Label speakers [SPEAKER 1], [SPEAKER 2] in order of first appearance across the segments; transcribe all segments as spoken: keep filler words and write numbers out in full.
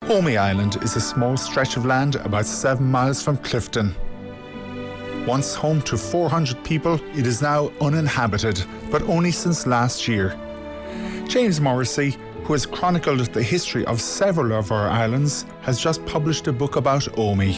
[SPEAKER 1] Omey Island is a small stretch of land about seven miles from Clifton. Once home to four hundred people, it is now uninhabited, but only since last year. James Morrissey, who has chronicled the history of several of our islands, has just published a book about Omey.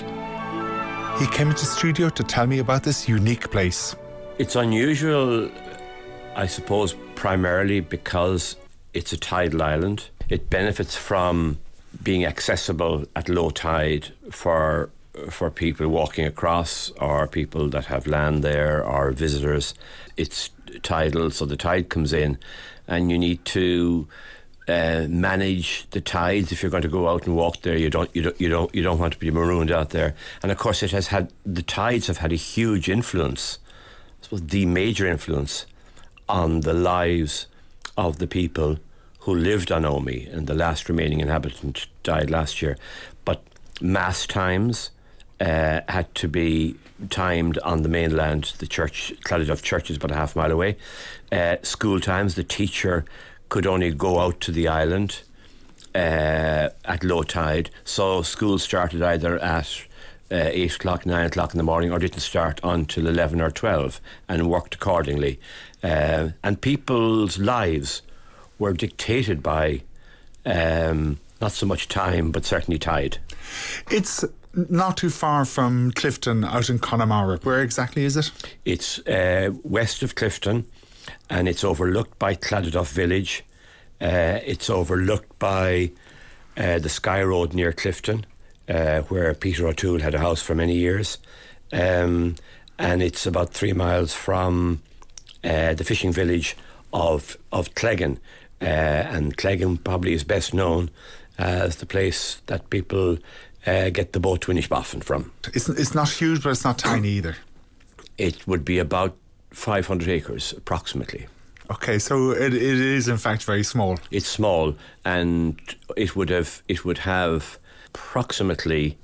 [SPEAKER 1] He came into studio to tell me about this unique place.
[SPEAKER 2] It's unusual, I suppose, primarily because it's a tidal island. It benefits from being accessible at low tide for for people walking across or people that have land there or visitors. It's tidal, so the tide comes in and you need to uh, manage the tides. If you're going to go out and walk there, you don't you don't you don't you don't want to be marooned out there. And of course it has had the tides have had a huge influence, I suppose the major influence on the lives of the people who lived on Omey, and the last remaining inhabitant died last year. But mass times uh, had to be timed on the mainland. The church, Clontarf Church, is about a half mile away. Uh, school times, the teacher could only go out to the island uh, at low tide. So school started either at uh, eight o'clock, nine o'clock in the morning, or didn't start until eleven or twelve, and worked accordingly. Uh, and people's lives were dictated by um, not so much time, but certainly tide.
[SPEAKER 1] It's not too far from Clifton, out in Connemara. Where exactly is it?
[SPEAKER 2] It's uh, west of Clifton, and it's overlooked by Clontarf Village. Uh, it's overlooked by uh, the Sky Road near Clifton, uh, where Peter O'Toole had a house for many years. Um, and it's about three miles from uh, the fishing village of, of Cleggan. Uh, and Cleggan probably is best known as the place that people uh, get the boat to Inishbofin from.
[SPEAKER 1] It's, it's not huge, but it's not tiny either.
[SPEAKER 2] It would be about five hundred acres, approximately.
[SPEAKER 1] Okay, so it, it is in fact very small.
[SPEAKER 2] It's small, and it would have it would have approximately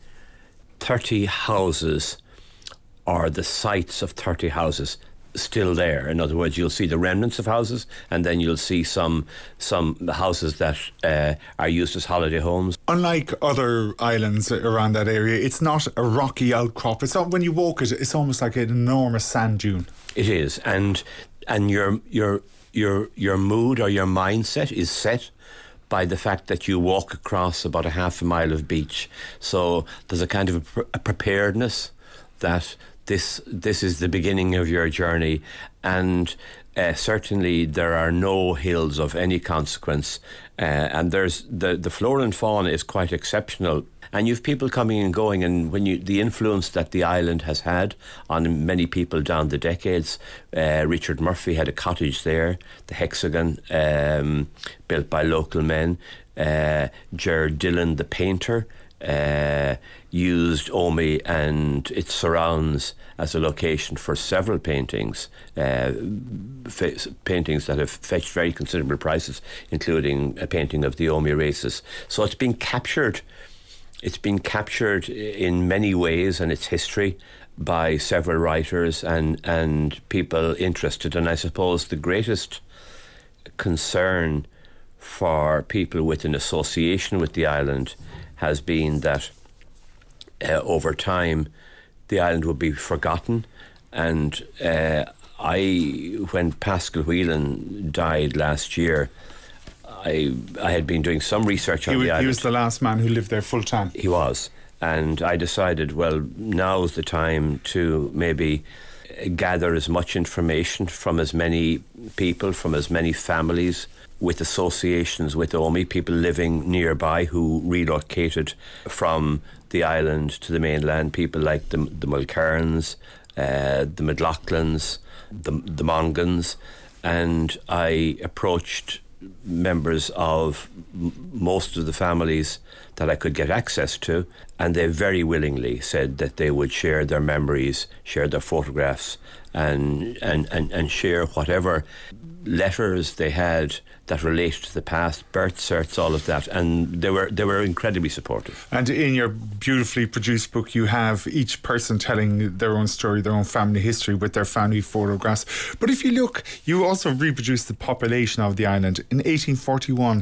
[SPEAKER 2] thirty houses, or the sites of thirty houses, still there. In other words, you'll see the remnants of houses, and then you'll see some some houses that uh, are used as holiday homes.
[SPEAKER 1] Unlike other islands around that area, it's not a rocky outcrop. It's not, when you walk it, it's almost like an enormous sand dune.
[SPEAKER 2] It is, and and your your your your mood or your mindset is set by the fact that you walk across about a half a mile of beach. So there's a kind of a, pre- a preparedness that This this is the beginning of your journey, and uh, certainly there are no hills of any consequence, uh, and there's the the flora and fauna is quite exceptional, and you've people coming and going, and when you the influence that the island has had on many people down the decades. Uh, Richard Murphy had a cottage there, the Hexagon, um, built by local men. Uh, Gerard Dillon, the painter, Uh, used Omey and its surrounds as a location for several paintings, uh, fa- paintings that have fetched very considerable prices, including a painting of the Omey races. So it's been captured, it's been captured in many ways, and its history, by several writers and, and people interested. And I suppose the greatest concern for people with an association with the island has been that uh, over time the island would be forgotten. And uh, I, when Pascal Whelan died last year, I I had been doing some research on
[SPEAKER 1] he,
[SPEAKER 2] the island.
[SPEAKER 1] He was the last man who lived there full time.
[SPEAKER 2] He was. And I decided, well, now's the time to maybe gather as much information from as many people, from as many families with associations with Omey, people living nearby who relocated from the island to the mainland, people like the, the Mulcairns, uh, the McLaughlins, the, the Mongans, and I approached members of m- most of the families that I could get access to, and they very willingly said that they would share their memories, share their photographs, and and, and, and share whatever letters they had that relate to the past, birth certs, all of that, and they were they were incredibly supportive.
[SPEAKER 1] And in your beautifully produced book, you have each person telling their own story, their own family history with their family photographs. But if you look, you also reproduce the population of the island. In eighteen forty-one,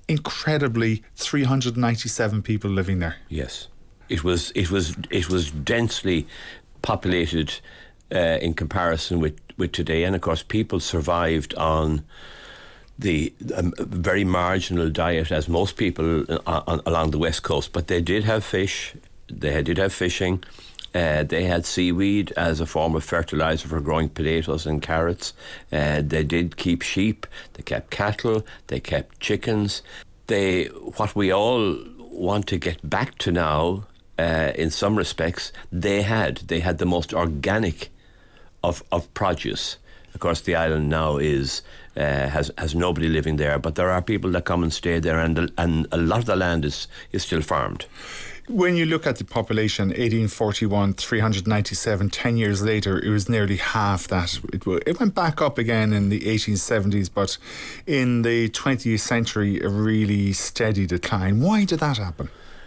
[SPEAKER 1] incredibly three hundred ninety-seven people living there.
[SPEAKER 2] Yes. It was it was it was densely populated uh, in comparison with, with today, and of course people survived on the um, very marginal diet, as most people uh, on, along the west coast. But they did have fish. They did have fishing. Uh, they had seaweed as a form of fertilizer for growing potatoes and carrots. Uh, they did keep sheep. They kept cattle. They kept chickens. They what we all want to get back to now. Uh, in some respects, they had they had the most organic of of produce. Of course, the island now is uh, has has nobody living there, but there are people that come and stay there, and the, and a lot of the land is is still farmed.
[SPEAKER 1] When you look at the population, eighteen forty-one, three hundred ninety-seven, ten years later, it was nearly half that. It, it went back up again in the eighteen seventies, but in the twentieth century, a really steady decline. Why did that happen?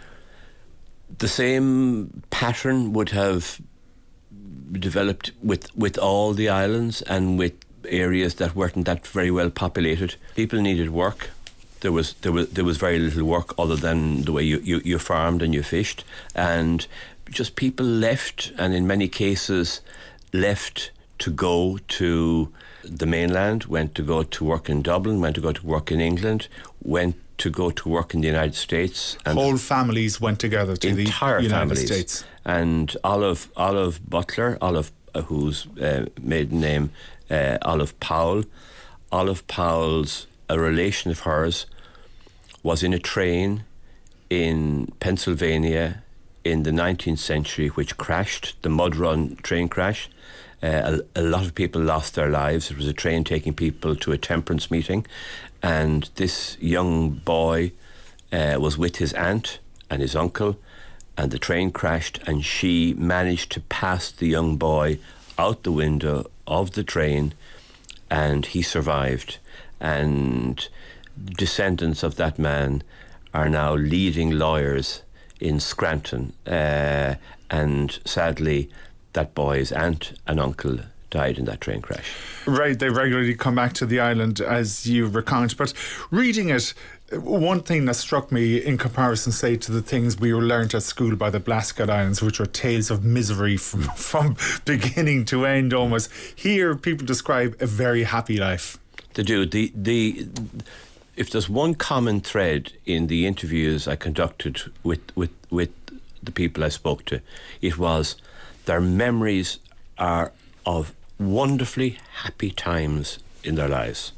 [SPEAKER 2] The same pattern would have developed with, with all the islands and with areas that weren't that very well populated. People needed work. There was there was there was very little work other than the way you, you, you farmed and you fished, and just people left, and in many cases left to go to the mainland, went to go to work in Dublin, went to go to work in England, went to go to work in the United States.
[SPEAKER 1] And whole families went together to the United
[SPEAKER 2] families.
[SPEAKER 1] States.
[SPEAKER 2] And Olive Olive Butler, Olive, uh, whose uh, maiden name uh, Olive Powell, Olive Powell's, a relation of hers, was in a train in Pennsylvania in the nineteenth century, which crashed, the Mud Run train crash. Uh, a, a lot of people lost their lives. It was a train taking people to a temperance meeting, and this young boy uh, was with his aunt and his uncle, and the train crashed, and she managed to pass the young boy out the window of the train, and he survived. And descendants of that man are now leading lawyers in Scranton, uh, and sadly that boy's aunt and uncle died in that train crash.
[SPEAKER 1] Right, they regularly come back to the island, as you recount, but reading it, one thing that struck me in comparison, say, to the things we were learnt at school by the Blasket Islands, which are tales of misery from, from beginning to end almost. Here, people describe a very happy life.
[SPEAKER 2] They do. The, the, if there's one common thread in the interviews I conducted with, with, with the people I spoke to, it was their memories are of wonderfully happy times in their lives.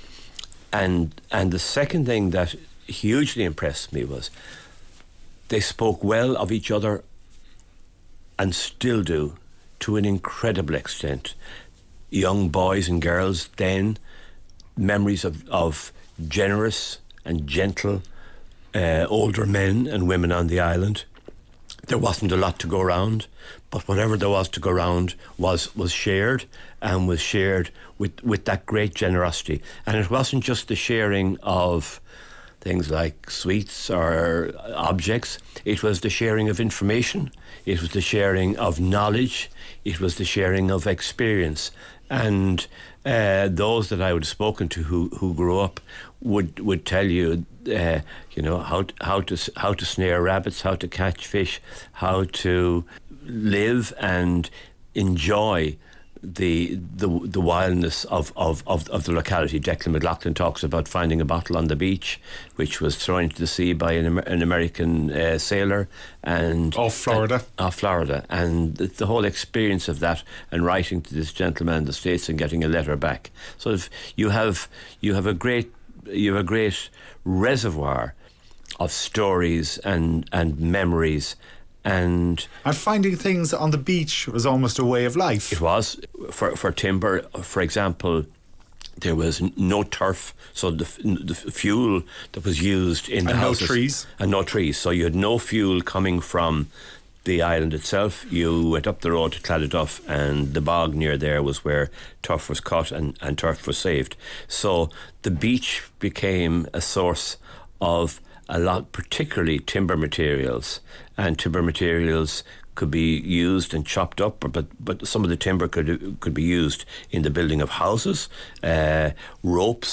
[SPEAKER 2] And and the second thing that hugely impressed me was they spoke well of each other, and still do, to an incredible extent. Young boys and girls then, memories of, of generous and gentle uh, older men and women on the island. There wasn't a lot to go around, but whatever there was to go around was, was shared, and was shared with, with that great generosity. And it wasn't just the sharing of things like sweets or objects. It was the sharing of information. It was the sharing of knowledge. It was the sharing of experience. And uh, those that I would have spoken to who, who grew up would would tell you, uh, you know, how to, how to how to snare rabbits, how to catch fish, how to live and enjoy the the the wildness of, of, of, of the locality. Declan McLaughlin talks about finding a bottle on the beach, which was thrown into the sea by an, an American uh, sailor, and
[SPEAKER 1] off Florida,
[SPEAKER 2] and, off Florida, and the, the whole experience of that, and writing to this gentleman in the States and getting a letter back. So if you have you have a great you have a great reservoir of stories and and memories. And,
[SPEAKER 1] and finding things on the beach was almost a way of life.
[SPEAKER 2] It was. For for timber, for example, there was no turf, so the the fuel that was used in the
[SPEAKER 1] and
[SPEAKER 2] houses,
[SPEAKER 1] no trees,
[SPEAKER 2] and no trees. So you had no fuel coming from the island itself. You went up the road to Claddaduff, and the bog near there was where turf was cut and, and turf was saved. So the beach became a source of a lot, particularly timber materials, and timber materials could be used and chopped up, but but some of the timber could could be used in the building of houses, uh, ropes,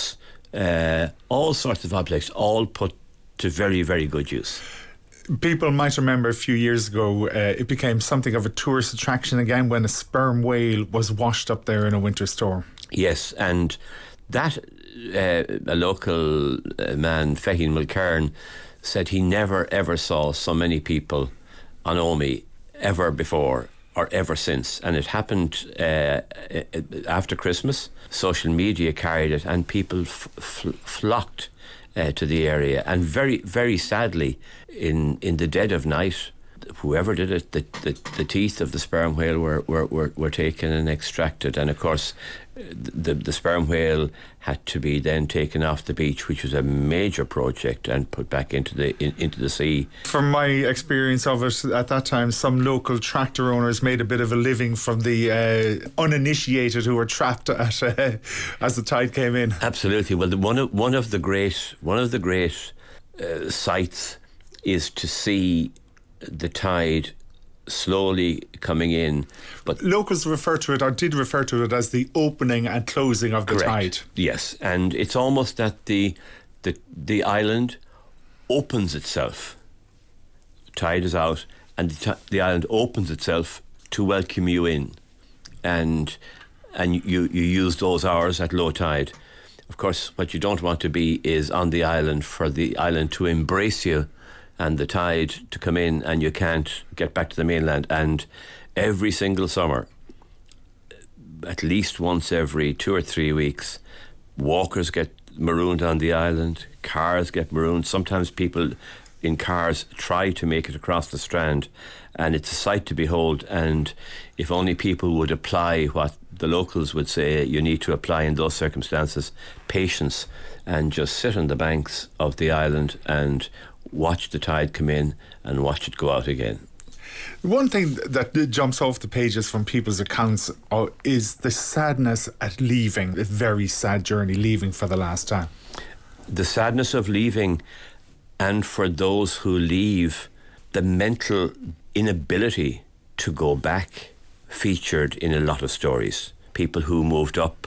[SPEAKER 2] uh, all sorts of objects, all put to very, very good use.
[SPEAKER 1] People might remember a few years ago, uh, it became something of a tourist attraction again when a sperm whale was washed up there in a winter storm.
[SPEAKER 2] Yes, and that uh, a local uh, man, Feheen Mulcairn, said he never ever saw so many people on Omey ever before or ever since. And it happened uh, after Christmas. Social media carried it and people f- f- flocked Uh, to the area, and very, very sadly, in, in the dead of night, whoever did it, the, the, the teeth of the sperm whale were, were, were, were taken and extracted, and of course the, the sperm whale had to be then taken off the beach, which was a major project, and put back into the in, into the sea.
[SPEAKER 1] From my experience of it at that time, some local tractor owners made a bit of a living from the uh, uninitiated who were trapped at uh, as the tide came in.
[SPEAKER 2] Absolutely. Well, the, one of one of the great one of the great uh, sights is to see the tide slowly coming in, but
[SPEAKER 1] locals refer to it, or did refer to it, as the opening and closing of the
[SPEAKER 2] correct.
[SPEAKER 1] tide.
[SPEAKER 2] Yes, and it's almost that the the the island opens itself. Tide is out, and the, t- the island opens itself to welcome you in, and and you you use those hours at low tide. Of course, what you don't want to be is on the island for the island to embrace you and the tide to come in and you can't get back to the mainland. And every single summer, at least once every two or three weeks, walkers get marooned on the island, cars get marooned. Sometimes people in cars try to make it across the strand, and it's a sight to behold. And if only people would apply what the locals would say you need to apply in those circumstances, patience, and just sit on the banks of the island and watch the tide come in and watch it go out again.
[SPEAKER 1] One thing that jumps off the pages from people's accounts uh, is the sadness at leaving, a very sad journey, leaving for the last time.
[SPEAKER 2] The sadness of leaving, and for those who leave, the mental inability to go back, featured in a lot of stories. People who moved up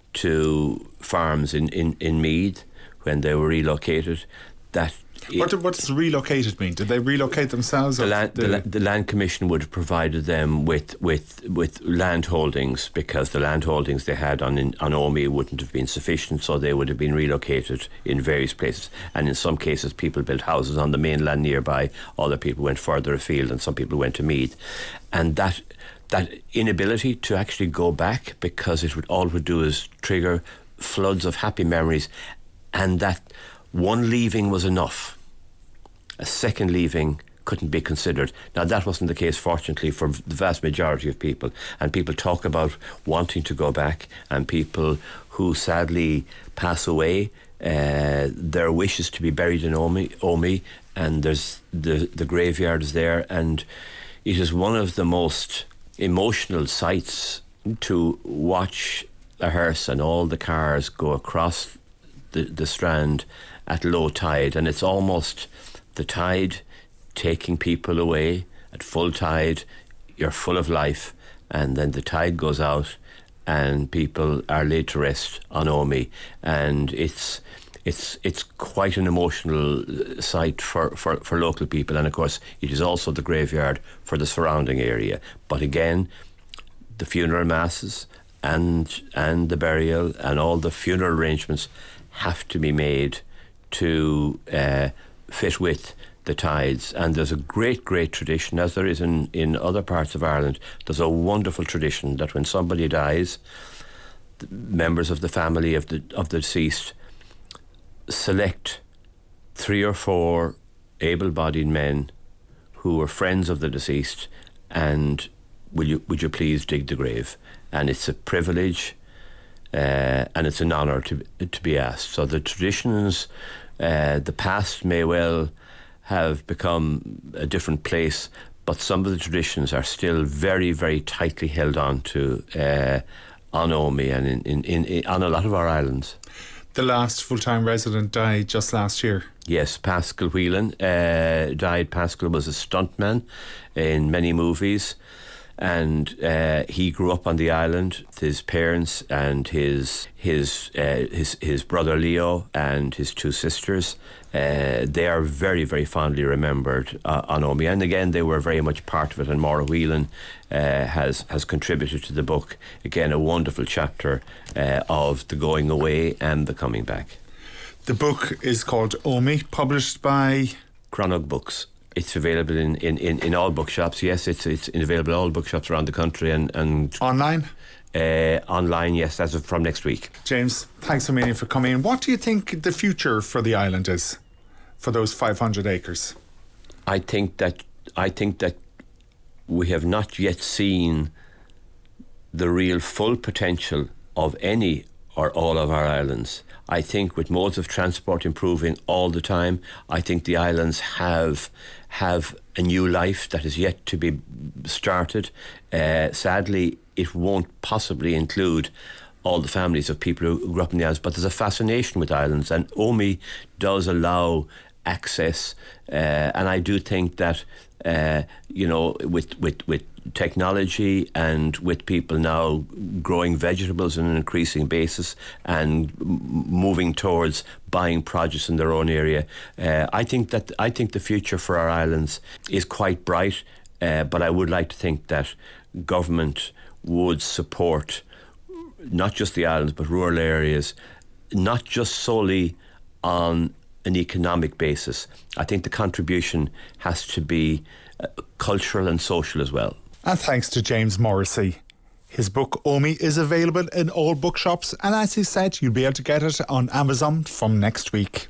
[SPEAKER 2] to farms in, in, in Meath when they were relocated, that
[SPEAKER 1] What, what does relocated mean? Did they relocate themselves?
[SPEAKER 2] The land, the, the, the Land Commission would have provided them with, with, with land holdings, because the land holdings they had on in, on Omey wouldn't have been sufficient, so they would have been relocated in various places. And in some cases, people built houses on the mainland nearby. Other people went further afield, and some people went to Meath. And that that inability to actually go back, because it would all it would do is trigger floods of happy memories, and that one leaving was enough. A second leaving couldn't be considered. Now, that wasn't the case, fortunately, for the vast majority of people. And people talk about wanting to go back, and people who sadly pass away, uh, their wish is to be buried in Omey, Omey and there's the, the graveyard is there, and it is one of the most emotional sights to watch a hearse and all the cars go across the, the strand at low tide, and it's almost the tide taking people away. At full tide, you're full of life, and then the tide goes out and people are laid to rest on Omey, and it's it's it's quite an emotional sight for, for, for local people, and of course it is also the graveyard for the surrounding area. But again, the funeral masses and and the burial and all the funeral arrangements have to be made to uh, fit with the tides. And there's a great, great tradition, as there is in, in other parts of Ireland. There's a wonderful tradition that when somebody dies, the members of the family of the of the deceased select three or four able-bodied men who were friends of the deceased, and will you would you please dig the grave? And it's a privilege, uh, and it's an honour to to be asked. So the traditions, uh, the past may well have become a different place, but some of the traditions are still very, very tightly held on to uh, on Omey and in, in, in, in, on a lot of our islands.
[SPEAKER 1] The last full-time resident died just last year.
[SPEAKER 2] Yes, Pascal Whelan uh, died. Pascal was a stuntman in many movies, and uh, he grew up on the island. His parents and his his uh, his his brother Leo and his two sisters. Uh, they are very, very fondly remembered uh, on Omey, and again they were very much part of it. And Maura Whelan uh, has has contributed to the book. Again, a wonderful chapter uh, of the going away and the coming back.
[SPEAKER 1] The book is called Omey, published by
[SPEAKER 2] Crannog Books. It's available in, in, in, in all bookshops. Yes, it's it's available in all bookshops around the country and, and
[SPEAKER 1] online.
[SPEAKER 2] Uh, online, yes, as of from next week.
[SPEAKER 1] James, thanks a million for coming in. What do you think the future for the island is, for those five hundred acres?
[SPEAKER 2] I think that I think that we have not yet seen the real full potential of any or all of our islands. I think with modes of transport improving all the time, I think the islands have have a new life that is yet to be started. Uh, sadly, it won't possibly include all the families of people who grew up in the islands, but there's a fascination with islands, and Omey does allow access, uh, and I do think that uh, you know, with with with technology and with people now growing vegetables on an increasing basis and m- moving towards buying produce in their own area, uh, I think that I think the future for our islands is quite bright. Uh, but I would like to think that government would support not just the islands but rural areas, not just solely on an economic basis. I think the contribution has to be uh, cultural and social as well.
[SPEAKER 1] And thanks to James Morrissey. His book Omey is available in all bookshops, and as he said, you'll be able to get it on Amazon from next week.